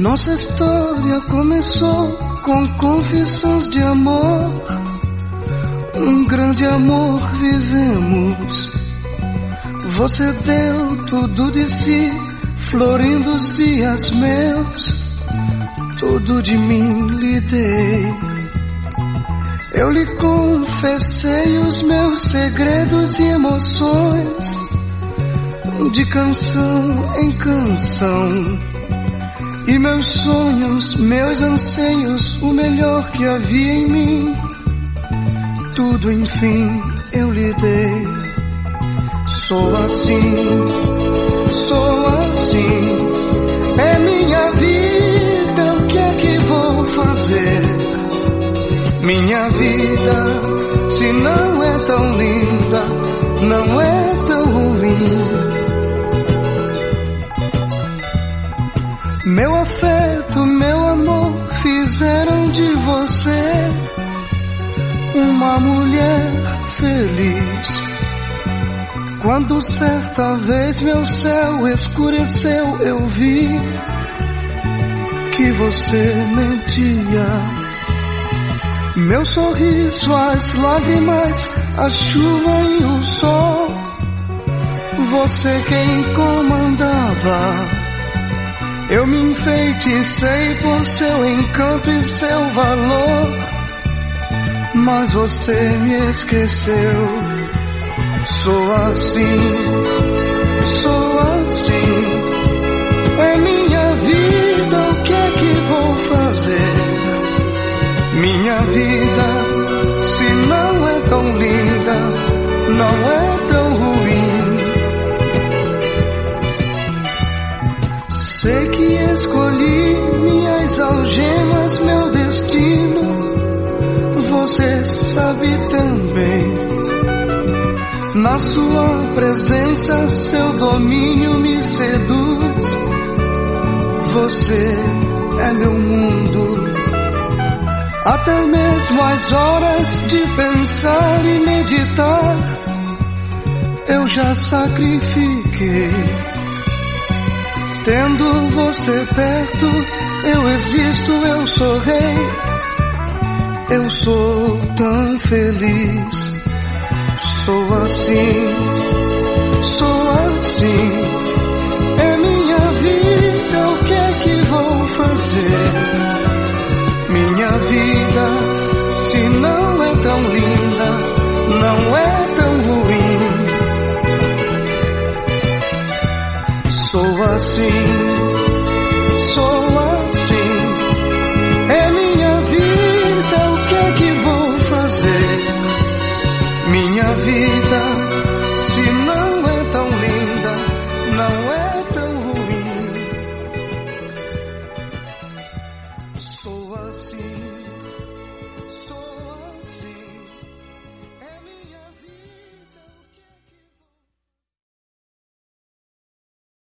Nossa história começou com confissões de amor. Um grande amor vivemos. Você deu tudo de si, florindo os dias meus. Tudo de mim lhe dei. Eu lhe confessei os meus segredos e emoções, de canção em canção. E meus sonhos, meus anseios, o melhor que havia em mim, tudo enfim eu lhe dei. Sou assim, é minha vida, o que é que vou fazer? Minha vida, se não é tão linda, não é tão ruim. Meu afeto, meu amor, fizeram de você uma mulher feliz. Quando certa vez meu céu escureceu, eu vi que você mentia. Meu sorriso, as lágrimas, a chuva e o sol, você quem comandava. Eu me enfeiticei por seu encanto e seu valor, mas você me esqueceu. Sou assim, é minha vida, o que é que vou fazer? Minha vida, se não é tão linda, não é tão ruim. Sei que escolhi minhas algemas, meu destino, você sabe também. Na sua presença, seu domínio me seduz. Você é meu mundo. Até mesmo as horas de pensar e meditar, eu já sacrifiquei. Tendo você perto, eu existo, eu sou rei. Eu sou tão feliz. Sou assim, é minha vida, o que é que vou fazer? Minha vida, se não é tão linda, não é tão ruim. Sou assim.